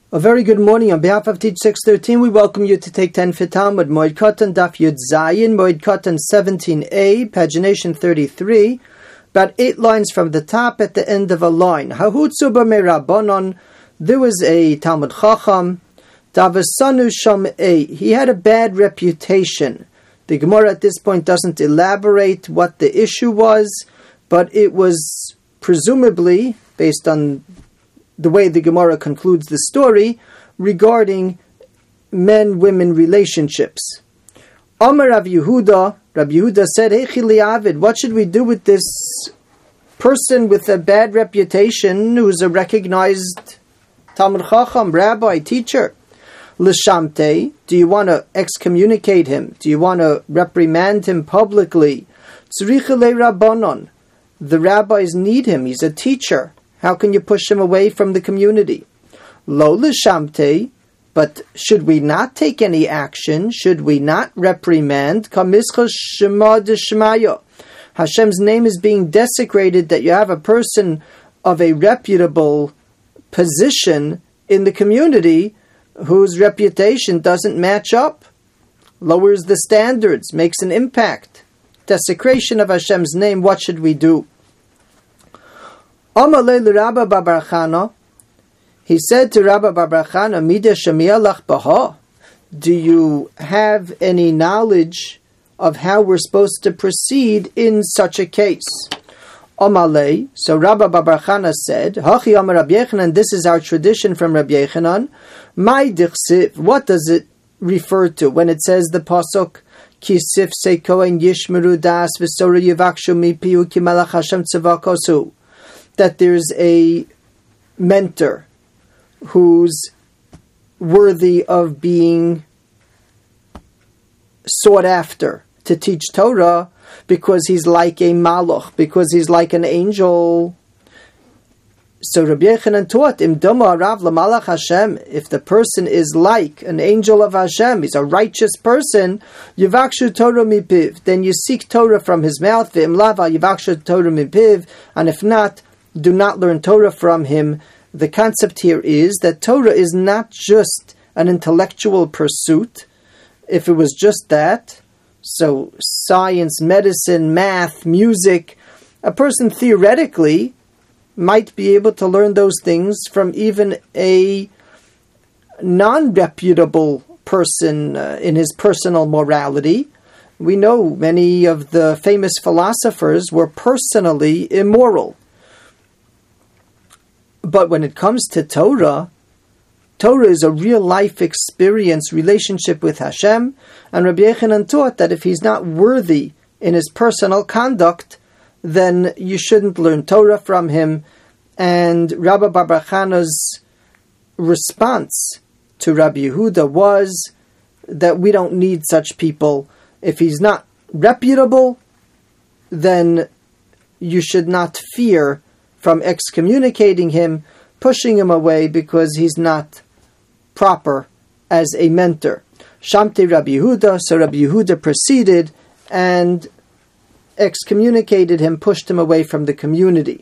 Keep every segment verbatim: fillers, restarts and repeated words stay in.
A very good morning. On behalf of Teach six thirteen, we welcome you to take ten for Talmud, Moed Katan Daf Yud Zayin, Moed Katan seventeen a, pagination thirty-three, about eight lines from the top at the end of a line. Hahutzu b'mei Rabbanon, there was a Talmud Chacham, Davasanu Sham a, he had a bad reputation. The Gemara at this point doesn't elaborate what the issue was, but it was presumably, based on the way the Gemara concludes the story, regarding men-women relationships. Amar Rav Yehuda, Rav Yehuda said, Hey Chiliavid, what should we do with this person with a bad reputation who's a recognized Talmud Chacham, rabbi, teacher? L'shamte, do you want to excommunicate him? Do you want to reprimand him publicly? Tzrich le Rabbanon, the rabbis need him, he's a teacher. How can you push him away from the community? Lo l'shamte, but should we not take any action? Should we not reprimand? Kamischa shema d'shmaya. Hashem's name is being desecrated that you have a person of a reputable position in the community whose reputation doesn't match up, lowers the standards, makes an impact. Desecration of Hashem's name, what should we do? Amalei Rabba Bar Chana, he said to Rabba Bar Chana, Mida Shemiya lach baha, do you have any knowledge of how we're supposed to proceed in such a case? Amalei, so Rabba Bar Chana said, Hachi Amar Rabbi Yechanan, this is our tradition from Rabbi Yechanan. My dichsiv, what does it refer to when it says the pasuk, Kisif seiko en yishmeru das v'sora yivakshu mipiu ki melech Hashem tzavakosu, that there's a mentor who's worthy of being sought after to teach Torah because he's like a malach, because he's like an angel. So Rabbi Yechanan taught, Im dama rav lamalach Hashem, if the person is like an angel of Hashem, he's a righteous person, yivakshu Torah mipiv, then you seek Torah from his mouth, ve'im lava yivakshu Torah mipiv, and if not, do not learn Torah from him. The concept here is that Torah is not just an intellectual pursuit. If it was just that, so science, medicine, math, music, a person theoretically might be able to learn those things from even a non-reputable person uh, in his personal morality. We know many of the famous philosophers were personally immoral. But when it comes to Torah, Torah is a real-life experience, relationship with Hashem, and Rabbi Yechanan taught that if he's not worthy in his personal conduct, then you shouldn't learn Torah from him. And Rabbi Bar Chana's response to Rabbi Yehuda was that we don't need such people. If he's not reputable, then you should not fear from excommunicating him, pushing him away because he's not proper as a mentor. Shamte Rabbi Yehuda, so Rabbi Yehuda proceeded and excommunicated him, pushed him away from the community.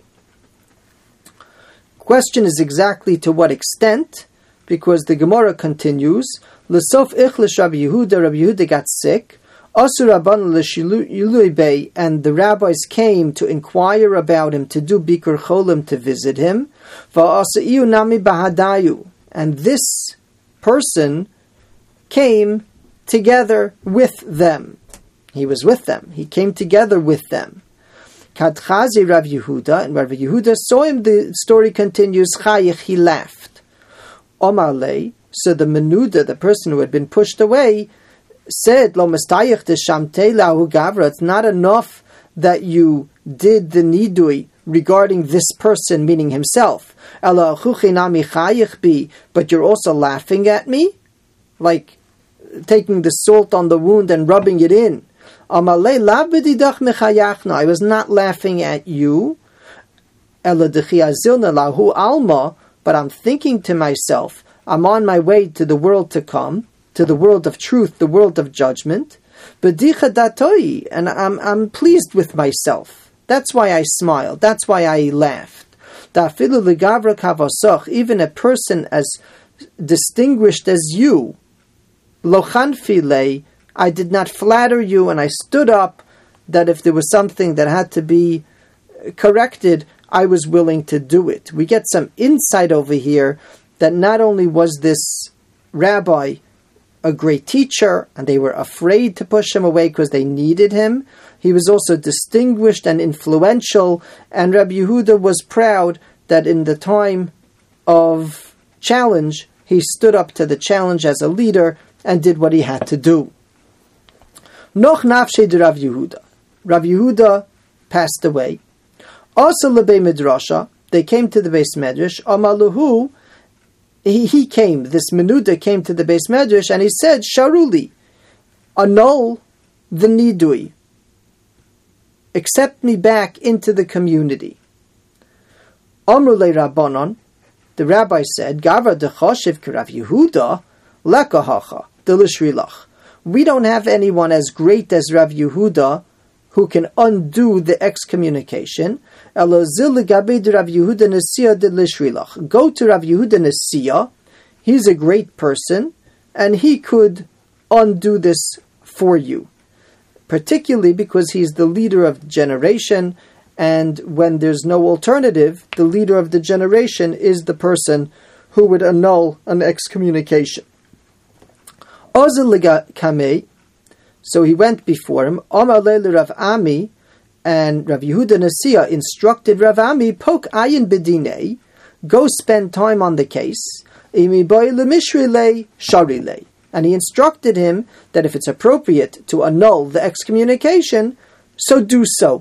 Question is exactly to what extent, because the Gemara continues, L'sof ichlish Rabbi Yehuda, Rabbi Yehuda got sick, Asur Rabban l'shilui bey, and the rabbis came to inquire about him, to do Bikur Cholim, to visit him. Va'asaiu nami bahadayu, and this person came together with them. He was with them. He came together with them. Kadchazi Rav Yehuda, and Rav Yehuda saw him. The story continues. Chayich, he laughed. Omar lei, so the menuda, the person who had been pushed away, said, Lo mestayich de shamte lahu gavra, it's not enough that you did the nidui regarding this person, meaning himself. Ela chuchinami chayich bi, but you're also laughing at me? Like taking the salt on the wound and rubbing it in. Amalei lav b'didach mechayachna, I was not laughing at you. Ela dechiazilna lahu alma, but I'm thinking to myself, I'm on my way to the world to come, to the world of truth, the world of judgment. B'dicha datoi, and I'm I'm pleased with myself. That's why I smiled. That's why I laughed. Even a person as distinguished as you. Lo chanfi le, I did not flatter you, and I stood up that if there was something that had to be corrected, I was willing to do it. We get some insight over here that not only was this rabbi a great teacher, and they were afraid to push him away because they needed him, he was also distinguished and influential, and Rabbi Yehuda was proud that in the time of challenge, he stood up to the challenge as a leader and did what he had to do. Noch nafshe de Rav Yehuda. Rav Yehuda passed away. Also lebei midrasha, they came to the Beis Medrash. Amaluhu, he, he came, this Menuda came to the Beis Medrash, and he said, Sharuli, annul the nidui. Accept me back into the community. Amrulei Rabbanon, the rabbi said, Gavra dechoshev k'Rav Yehuda lekahacha delishrilach. We don't have anyone as great as Rav Yehuda who can undo the excommunication. Go to Rav Yehuda Nesiya. He's a great person, and he could undo this for you. Particularly because he's the leader of the generation, and when there's no alternative, the leader of the generation is the person who would annul an excommunication. So he went before him. Amar le Rav Ami, and Rav Yehuda Nesiya instructed Rav Ami, Pok ayin bedinei, go spend time on the case. Imi boy lemishrile sharile. And he instructed him that if it's appropriate to annul the excommunication, so do so.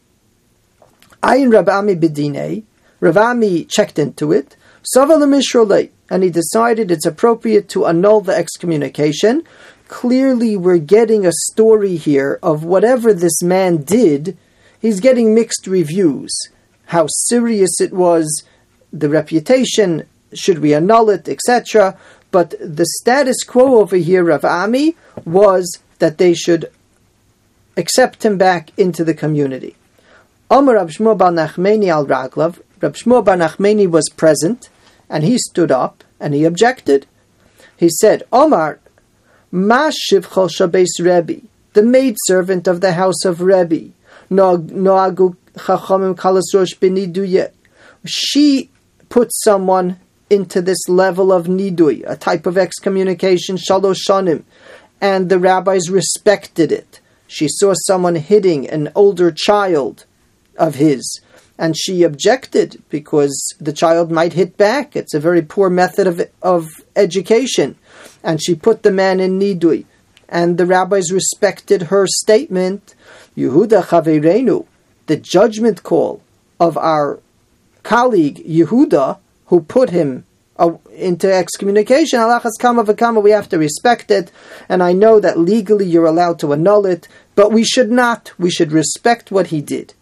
Ayin Rav Ami bedinei, Rav Ami checked into it. Sava lemishrile, and he decided it's appropriate to annul the excommunication. Clearly, we're getting a story here of whatever this man did. He's getting mixed reviews. How serious it was, the reputation, should we annul it, et cetera. But the status quo over here, Rav Ami, was that they should accept him back into the community. Amar Rab Shmuel bar Nachmani al Raglav. Rab Shmuel bar Nachmani was present, and he stood up, and he objected. He said, Omar, Ma shivchol shabeis Rebbe, the maidservant of the house of Rebbe, noagu chachamim kalas rosh b'niduye. She put someone into this level of nidui, a type of excommunication, shalosh shanim, and the rabbis respected it. She saw someone hitting an older child of his, and she objected because the child might hit back. It's a very poor method of of education. And she put the man in nidui. And the rabbis respected her statement. Yehuda Chaveirenu, the judgment call of our colleague Yehuda, who put him uh, into excommunication, halachas kama v'kama, we have to respect it. And I know that legally you're allowed to annul it, but we should not. We should respect what he did.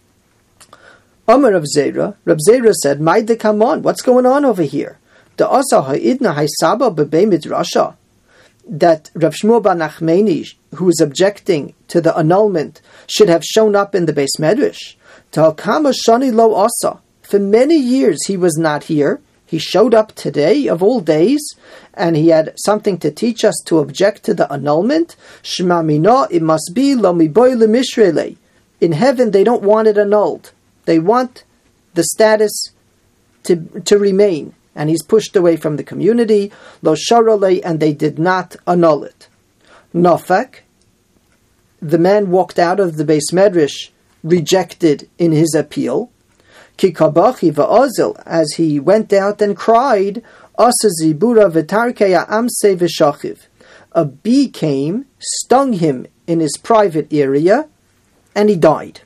Amar Rav Zera, Rav Zera said, Maide, come on, what's going on over here? The asa ha'idna ha'isaba b'bei midrasha, that Rav Shmuel bar Nachmani, who is objecting to the annulment, should have shown up in the Beis Medrash. Ta'alkama shani lo asa. For many years he was not here. He showed up today of all days, and he had something to teach us to object to the annulment. Shema mina, it must be lo miboy lemishrele. In heaven they don't want it annulled. They want the status to to remain. And he's pushed away from the community, lo sharale, and they did not annul it. Nafak, the man walked out of the Beis Medrash, rejected in his appeal. Ki kabachi va'azil, as he went out and cried, asa zibura v'tarkeya amse v'shachiv. A bee came, stung him in his private area, and he died.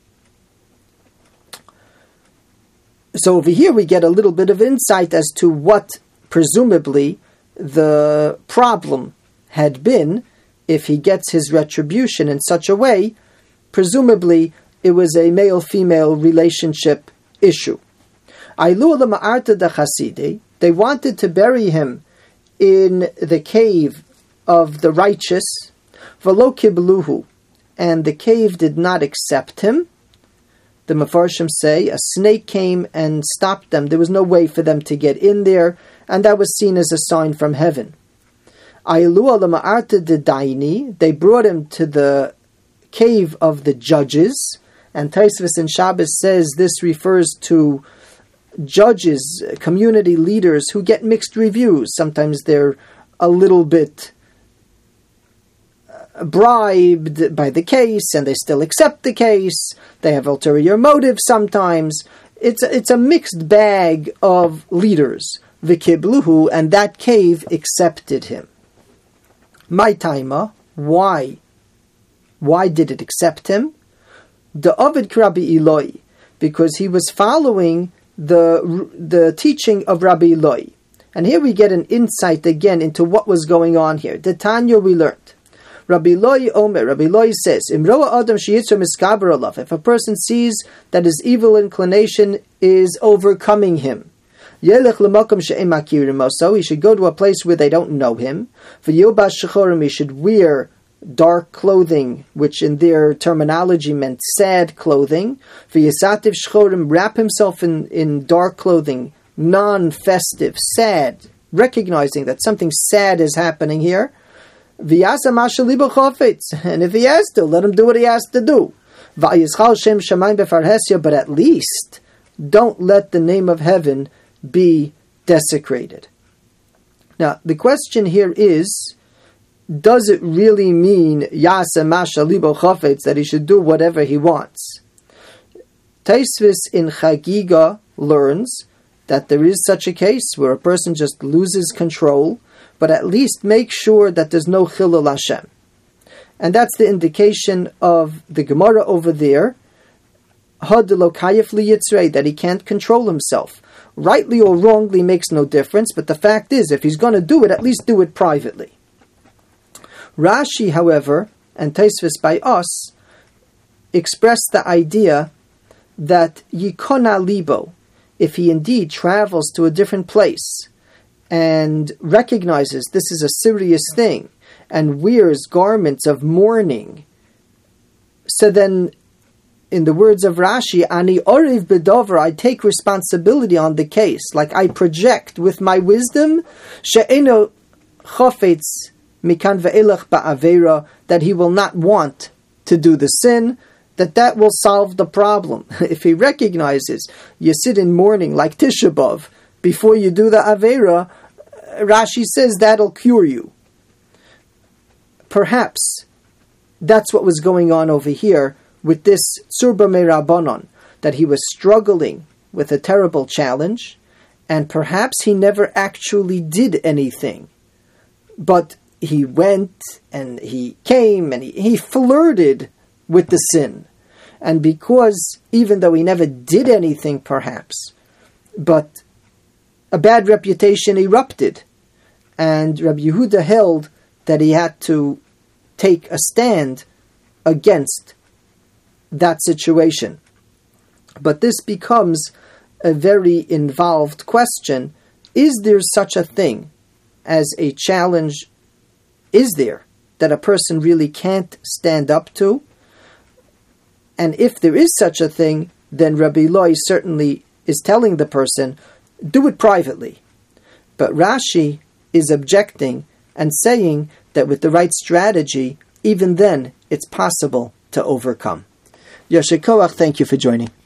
So over here we get a little bit of insight as to what presumably the problem had been if he gets his retribution in such a way. Presumably it was a male-female relationship issue. They wanted to bury him in the cave of the righteous, and the cave did not accept him. The Mefarshim say a snake came and stopped them. There was no way for them to get in there, and that was seen as a sign from heaven. They brought him to the cave of the judges, and Taisvis in Shabbos says this refers to judges, community leaders who get mixed reviews. Sometimes they're a little bit bribed by the case and they still accept the case. They have ulterior motives sometimes. It's a, it's a mixed bag of leaders. V'kibluhu, and that cave accepted him. My taima, why? Why did it accept him? The Ovid Rabbi Eloi, because he was following the the teaching of Rabbi Eloi. And here we get an insight again into what was going on here. The Tanya we learned. Rabbi Eloi Omer, Rabbi Eloi says, Imroa Adam sheyitzur miskaber alav. If a person sees that his evil inclination is overcoming him, Yelech l'makom she'em makirim oso, he should go to a place where they don't know him. V'yilbash shechorim, he should wear dark clothing, which in their terminology meant sad clothing. V'yisativ shechorim, wrap himself in, in dark clothing, non-festive, sad, recognizing that something sad is happening here. V'yasa masha libo chofetz, and if he has to, let him do what he has to do. V'yischal shem shamayim befarhesya, but at least don't let the name of heaven be desecrated. Now, the question here is, does it really mean Yasa Masha Libo Chafetz, that he should do whatever he wants? Taisvis in Chagiga learns that there is such a case where a person just loses control, but at least make sure that there's no Chilul Hashem. And that's the indication of the Gemara over there, Had lo kayef li yitzrei, that he can't control himself. Rightly or wrongly makes no difference, but the fact is, if he's going to do it, at least do it privately. Rashi, however, and Taisvis by us, express the idea that yikona libo, if he indeed travels to a different place and recognizes this is a serious thing and wears garments of mourning, so then, in the words of Rashi, Ani oriv bedover, I take responsibility on the case, like I project with my wisdom, she'eno chofetz mikan ve'elach ba'avera, that he will not want to do the sin, that that will solve the problem. If he recognizes you sit in mourning like Tisha B'Av before you do the avera, Rashi says that'll cure you. Perhaps that's what was going on over here with this Tzurba Me'Rabbanon, that he was struggling with a terrible challenge, and perhaps he never actually did anything. But he went, and he came, and he, he flirted with the sin. And because, even though he never did anything perhaps, but a bad reputation erupted, and Rabbi Yehuda held that he had to take a stand against that situation. But this becomes a very involved question. Is there such a thing as a challenge? Is there that a person really can't stand up to? And if there is such a thing, then Rabbi Eloi certainly is telling the person, do it privately. But Rashi is objecting and saying that with the right strategy, even then it's possible to overcome. Yasher Koach, thank you for joining.